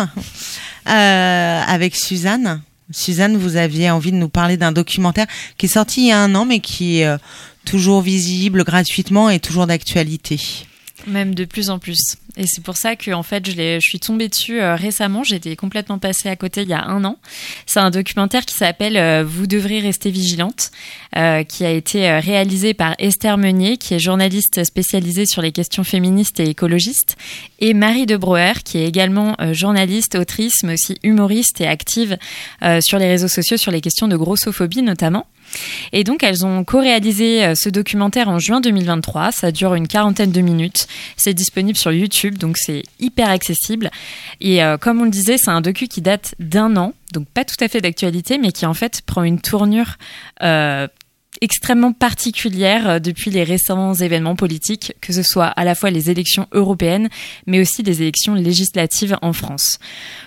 euh, avec Suzanne. Suzanne, vous aviez envie de nous parler d'un documentaire qui est sorti il y a un an, mais qui est euh, toujours visible gratuitement et toujours d'actualité. Même de plus en plus. Et c'est pour ça que en fait, je, l'ai, je suis tombée dessus euh, récemment. J'étais complètement passée à côté il y a un an. C'est un documentaire qui s'appelle euh, « Vous devrez rester vigilante euh, », qui a été euh, réalisé par Esther Meunier, qui est journaliste spécialisée sur les questions féministes et écologistes, et Marie de Brouwer, qui est également euh, journaliste, autrice, mais aussi humoriste et active euh, sur les réseaux sociaux sur les questions de grossophobie notamment. Et donc, elles ont co-réalisé ce documentaire en juin deux mille vingt-trois. Ça dure une quarantaine de minutes. C'est disponible sur YouTube, donc c'est hyper accessible. Et euh, comme on le disait, c'est un docu qui date d'un an, donc pas tout à fait d'actualité, mais qui en fait prend une tournure euh, extrêmement particulière depuis les récents événements politiques, que ce soit à la fois les élections européennes, mais aussi des élections législatives en France. Pourquoi ?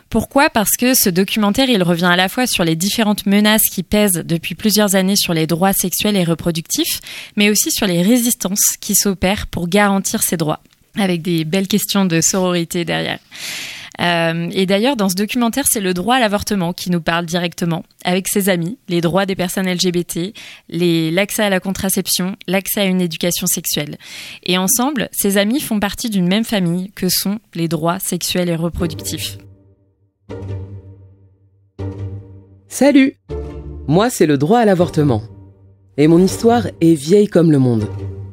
Parce que ce documentaire, il revient à la fois sur les différentes menaces qui pèsent depuis plusieurs années sur les droits sexuels et reproductifs, mais aussi sur les résistances qui s'opèrent pour garantir ces droits, avec des belles questions de sororité derrière. Euh, et d'ailleurs, dans ce documentaire, c'est le droit à l'avortement qui nous parle directement, avec ses amis, les droits des personnes L G B T, les, l'accès à la contraception, l'accès à une éducation sexuelle. Et ensemble, ces amis font partie d'une même famille que sont les droits sexuels et reproductifs. Salut! Moi, c'est le droit à l'avortement. Et mon histoire est vieille comme le monde.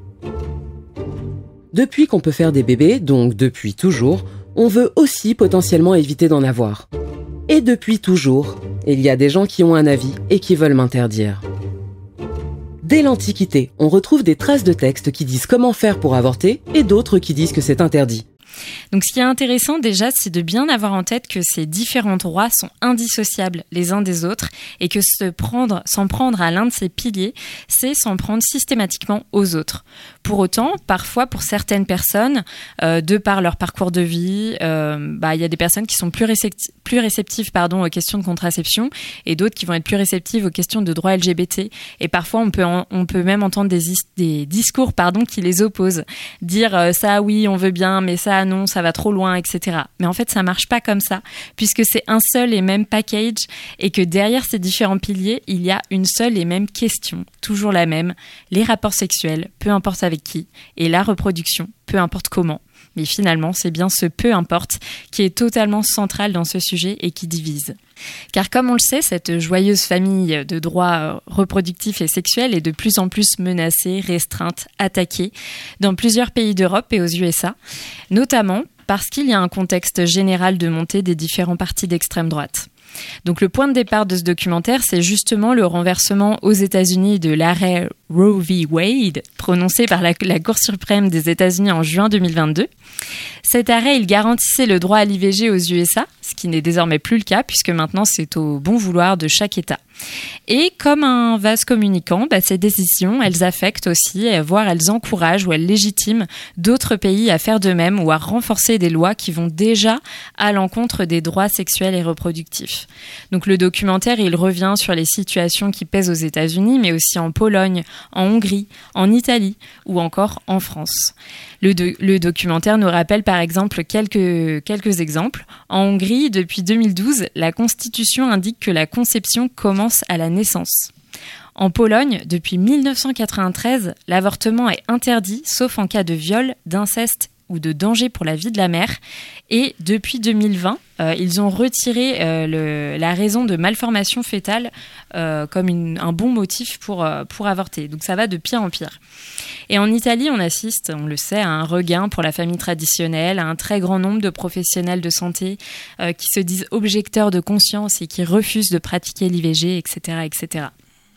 Depuis qu'on peut faire des bébés, donc depuis toujours, on veut aussi potentiellement éviter d'en avoir. Et depuis toujours, il y a des gens qui ont un avis et qui veulent m'interdire. Dès l'Antiquité, on retrouve des traces de textes qui disent comment faire pour avorter et d'autres qui disent que c'est interdit. Donc ce qui est intéressant déjà, c'est de bien avoir en tête que ces différents droits sont indissociables les uns des autres et que se prendre, s'en prendre à l'un de ces piliers, c'est s'en prendre systématiquement aux autres. Pour autant, parfois pour certaines personnes, euh, de par leur parcours de vie, euh, bah, il y a des personnes qui sont plus, récepti- plus réceptives pardon, aux questions de contraception et d'autres qui vont être plus réceptives aux questions de droits L G B T. Et parfois, on peut, en, on peut même entendre des, is- des discours pardon, qui les opposent. Dire euh, ça oui, on veut bien, mais ça non, ça va trop loin, et cetera. Mais en fait, ça marche pas comme ça, puisque c'est un seul et même package et que derrière ces différents piliers, il y a une seule et même question, toujours la même, les rapports sexuels, peu importe avec qui, et la reproduction, peu importe comment. Mais finalement, c'est bien ce peu importe qui est totalement central dans ce sujet et qui divise. Car comme on le sait, cette joyeuse famille de droits reproductifs et sexuels est de plus en plus menacée, restreinte, attaquée dans plusieurs pays d'Europe et aux U S A, notamment parce qu'il y a un contexte général de montée des différents partis d'extrême droite. Donc le point de départ de ce documentaire, c'est justement le renversement aux États-Unis de l'arrêt Roe v. Wade, prononcé par la, la Cour suprême des États-Unis en juin deux mille vingt-deux. Cet arrêt, il garantissait le droit à l'I V G aux U S A, ce qui n'est désormais plus le cas puisque maintenant c'est au bon vouloir de chaque État. Et comme un vase communicant, bah, ces décisions, elles affectent aussi, voire elles encouragent ou elles légitiment d'autres pays à faire de même ou à renforcer des lois qui vont déjà à l'encontre des droits sexuels et reproductifs. Donc le documentaire, il revient sur les situations qui pèsent aux États-Unis, mais aussi en Pologne, en Hongrie, en Italie ou encore en France. Le, do- le documentaire nous rappelle par exemple quelques, quelques exemples. En Hongrie, depuis deux mille douze, la Constitution indique que la conception commence à la naissance. En Pologne, depuis mille neuf cent quatre-vingt-treize, l'avortement est interdit, sauf en cas de viol, d'inceste ou de danger pour la vie de la mère. Et depuis deux mille vingt, euh, ils ont retiré euh, le, la raison de malformation fœtale euh, comme une, un bon motif pour, euh, pour avorter. Donc ça va de pire en pire. Et en Italie, on assiste, on le sait, à un regain pour la famille traditionnelle, à un très grand nombre de professionnels de santé euh, qui se disent objecteurs de conscience et qui refusent de pratiquer l'I V G, et cetera, et cetera.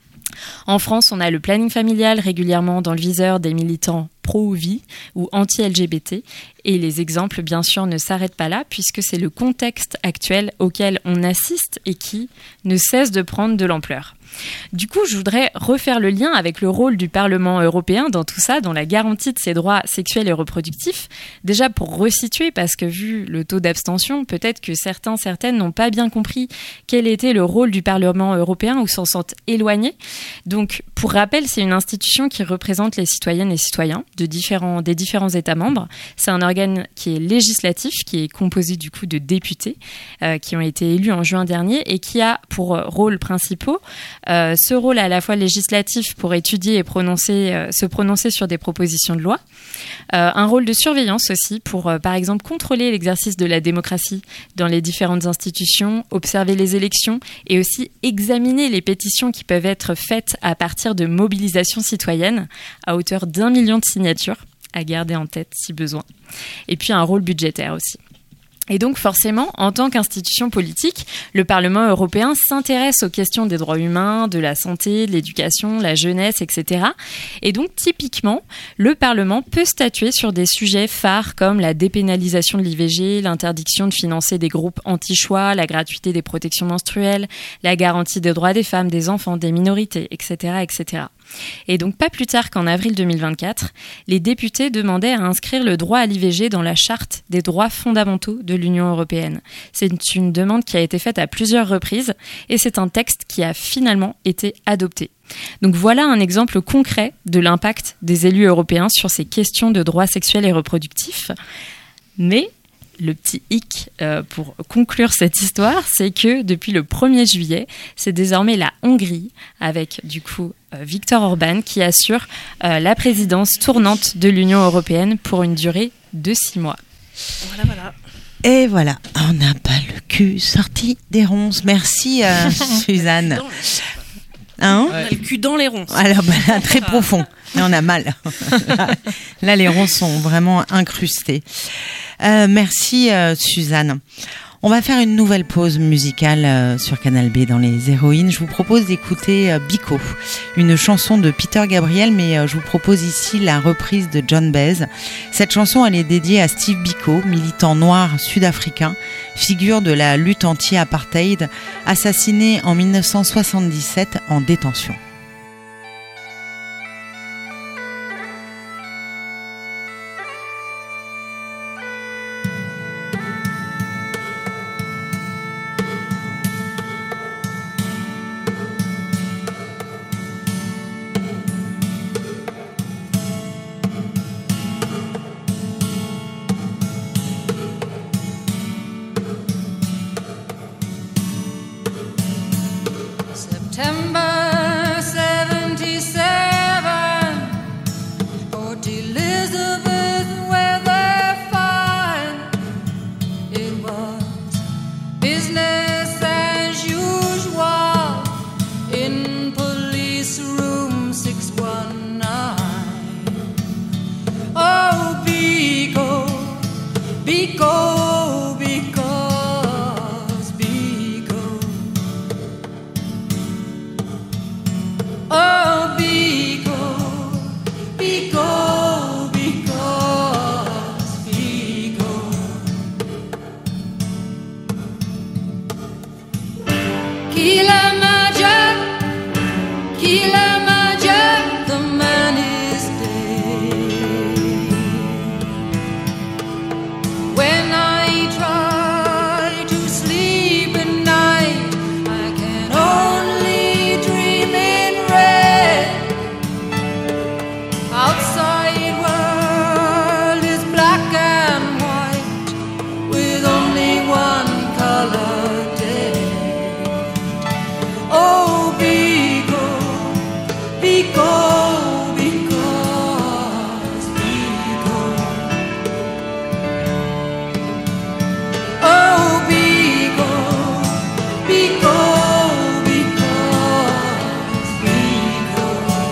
En France, on a le planning familial régulièrement dans le viseur des militants pro-vie ou anti-L G B T. Et les exemples, bien sûr, ne s'arrêtent pas là puisque c'est le contexte actuel auquel on assiste et qui ne cesse de prendre de l'ampleur. Du coup, je voudrais refaire le lien avec le rôle du Parlement européen dans tout ça, dans la garantie de ses droits sexuels et reproductifs. Déjà pour resituer, parce que vu le taux d'abstention, peut-être que certains, certaines n'ont pas bien compris quel était le rôle du Parlement européen ou s'en sentent éloignés. Donc, pour rappel, c'est une institution qui représente les citoyennes et citoyens de différents, des différents États membres. C'est un organe qui est législatif, qui est composé du coup de députés euh, qui ont été élus en juin dernier et qui a pour rôle principaux Euh, ce rôle à la fois législatif pour étudier et prononcer, euh, se prononcer sur des propositions de loi, euh, un rôle de surveillance aussi pour, euh, par exemple, contrôler l'exercice de la démocratie dans les différentes institutions, observer les élections et aussi examiner les pétitions qui peuvent être faites à partir de mobilisations citoyennes à hauteur d'un million de signatures, à garder en tête si besoin. Et puis un rôle budgétaire aussi. Et donc forcément, en tant qu'institution politique, le Parlement européen s'intéresse aux questions des droits humains, de la santé, de l'éducation, la jeunesse, et cetera. Et donc typiquement, le Parlement peut statuer sur des sujets phares comme la dépénalisation de l'I V G, l'interdiction de financer des groupes anti-choix, la gratuité des protections menstruelles, la garantie des droits des femmes, des enfants, des minorités, et cetera, et cetera. Et donc pas plus tard qu'en avril deux mille vingt-quatre, les députés demandaient à inscrire le droit à l'I V G dans la charte des droits fondamentaux de l'Union européenne. C'est une demande qui a été faite à plusieurs reprises et c'est un texte qui a finalement été adopté. Donc voilà un exemple concret de l'impact des élus européens sur ces questions de droits sexuels et reproductifs. Mais le petit hic euh, pour conclure cette histoire, c'est que depuis le premier juillet, c'est désormais la Hongrie, avec du coup euh, Viktor Orban, qui assure euh, la présidence tournante de l'Union européenne pour une durée de six mois. Voilà, voilà. Et voilà, on n'a pas le cul sorti des ronces. Merci euh, Suzanne. Hein? On a le cul dans les ronces. Alors, bah, là, très profond. Là, on a mal. Là, les ronces sont vraiment incrustées. Euh, merci, euh, Suzanne. On va faire une nouvelle pause musicale euh, sur Canal B dans Les Héroïnes. Je vous propose d'écouter euh, Biko, une chanson de Peter Gabriel, mais euh, je vous propose ici la reprise de John Baez. Cette chanson, elle est dédiée à Steve Biko, militant noir sud-africain, figure de la lutte anti-apartheid, assassiné en dix-neuf cent soixante-dix-sept en détention. September seventy-seven, Port Elizabeth weather fine. It was business as usual in police room six one nine. Oh, Biko, Biko, because Biko. Kilamaja, Kilamaja, the man is dead. When I try to sleep at night, I can only dream in red. Outside world is black and white, with only one color dead. Oh, Biko, Biko, because Biko. Oh, Biko, Biko, because Biko.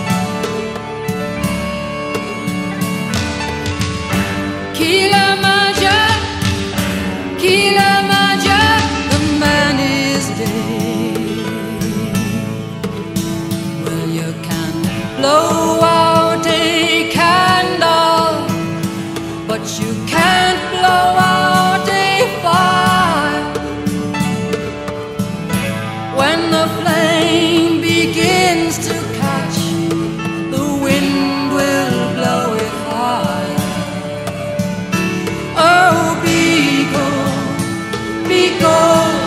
Kilamaja, Kilamaja, the man is dead. Well, you can blow out a candle, but you can't blow out a fire. When the flame begins to catch, the wind will blow it higher. Oh, Biko, Biko,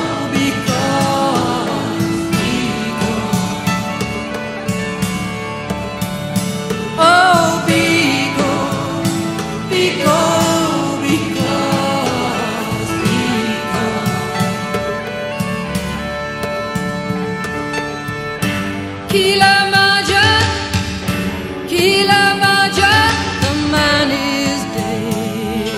because Biko. Oh, Biko, Biko, because Biko. Kilamaja, Kilamaja, the man is dead.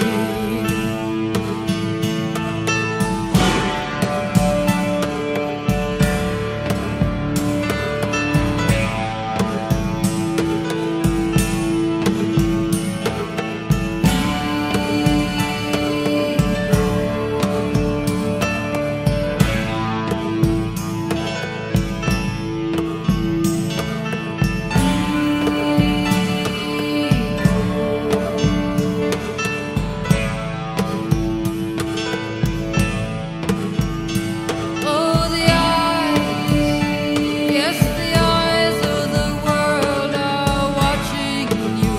Oh, the eyes, yes, the eyes of the world are watching you.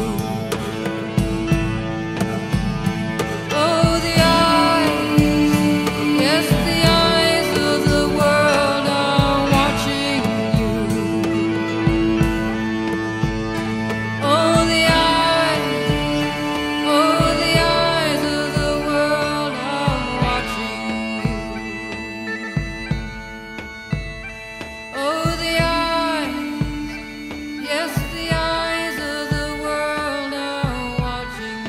Oh, the eyes, yes, the eyes of the world are watching you. Oh, the eyes, oh, the eyes of the world are watching you. Oh, the eyes, yes, the eyes of the world are watching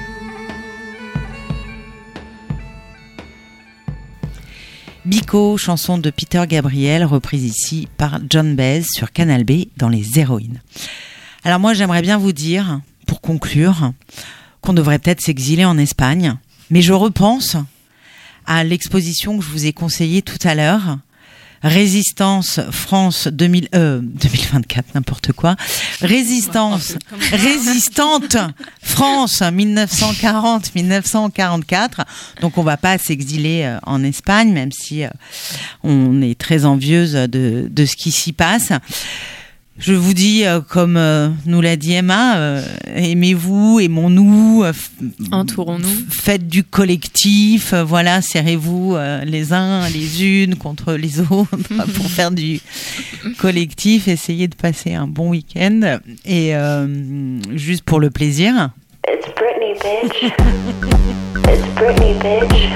you. Biko, chanson de Peter Gabriel, reprise ici par John Baez sur Canal B dans Les Héroïnes. Alors moi, j'aimerais bien vous dire, pour conclure, qu'on devrait peut-être s'exiler en Espagne, mais je repense à l'exposition que je vous ai conseillée tout à l'heure, Résistance France deux mille, euh, deux mille vingt-quatre, n'importe quoi. Résistance, résistante France mille neuf cent quarante à mille neuf cent quarante-quatre. Donc on va pas s'exiler euh, en Espagne, même si euh, on est très envieuse de, de ce qui s'y passe. Je vous dis, euh, comme euh, nous l'a dit Emma, euh, aimez-vous, aimons-nous, euh, f- Entourons-nous. faites du collectif, euh, voilà, serrez-vous euh, les uns les unes contre les autres pour faire du collectif, essayez de passer un bon week-end et euh, juste pour le plaisir. It's Britney, bitch. It's Britney, bitch.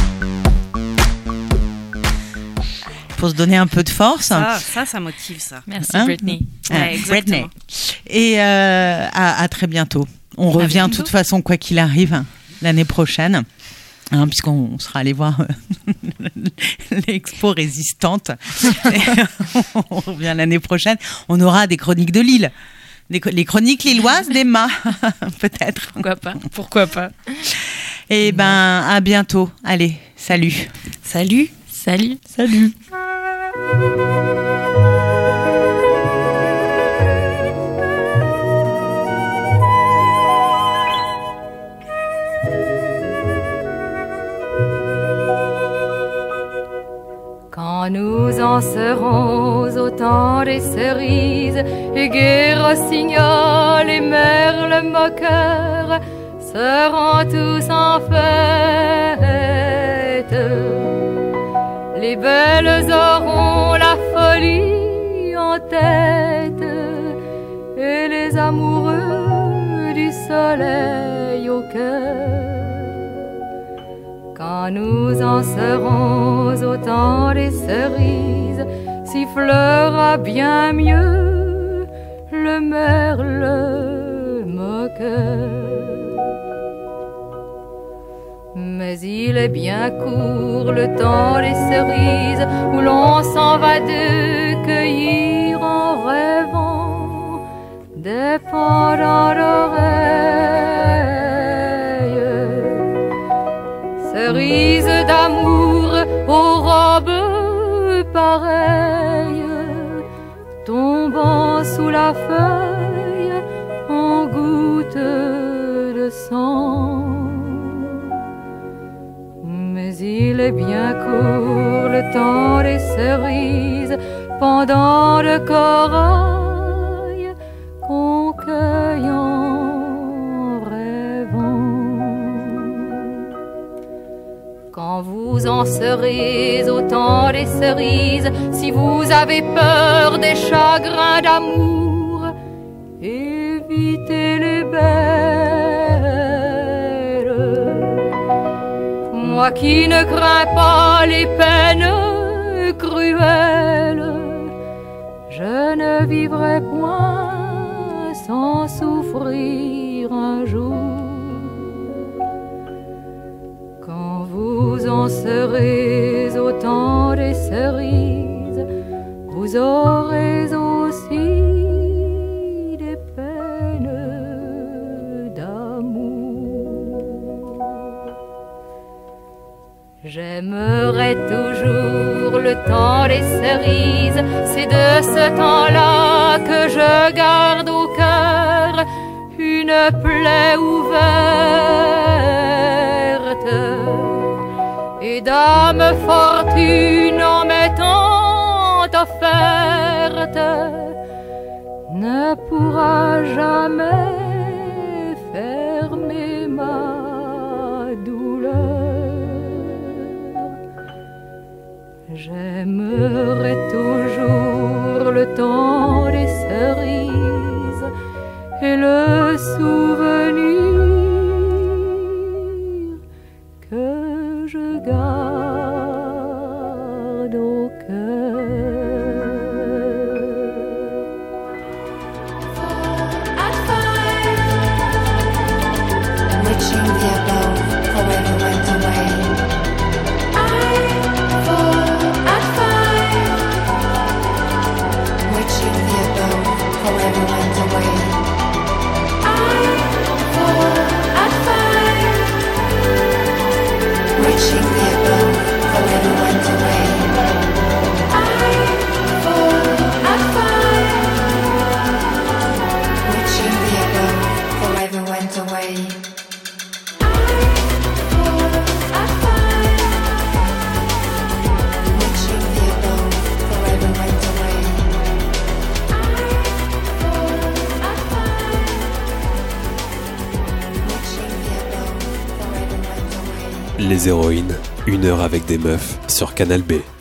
Pour se donner un peu de force. Ça, ça, ça motive ça. Merci Hein Britney. Ah, Ouais, exactement. Britney. Et euh, à, à très bientôt. On revient de toute façon, quoi qu'il arrive, l'année prochaine. Hein, puisqu'on sera allé voir euh, l'expo résistante. On revient l'année prochaine. On aura des chroniques de Lille. Des, les chroniques lilloises d'Emma, peut-être. Pourquoi pas? Pourquoi pas? Et ben, à bientôt. Allez, salut. Salut. Salut. Salut. Quand nous en serons serons au temps des cerises, et gai rossignol et merle moqueur seront tous en fête. Les belles auront la folie en tête, et les amoureux du soleil au cœur. Quand nous en serons au temps des cerises, sifflera bien mieux le merle moqueur. Mais il est bien court le temps des cerises, où l'on s'en va de cueillir en rêvant des pendants d'oreilles. Cerises d'amour aux robes pareilles, tombant sous la feuille en gouttes de sang. Mais il est bien court le temps des cerises, pendant de corail qu'on cueille en rêvant. Quand vous en serez au temps des cerises, si vous avez peur des chagrins d'amour, évitez les belles. Moi qui ne crains pas les peines cruelles, je ne vivrai point sans souffrir un jour. Quand vous en serez au temps des cerises, vous aurez aussi des peines d'amour. J'aimerai toujours le temps des cerises, c'est de ce temps-là que je garde au cœur une plaie ouverte. Et dame fortune en m'étant offerte ne pourra jamais fermer ma douleur. J'aimerai toujours le temps des cerises et le souvenir que je garde au cœur. Witching the above forever went away. I fall at five. Witching the above forever went away. I fall at five. Witching the above forever went away. I fall at five. Witching the above forever went away. Les héroïnes, une heure avec des meufs sur Canal B.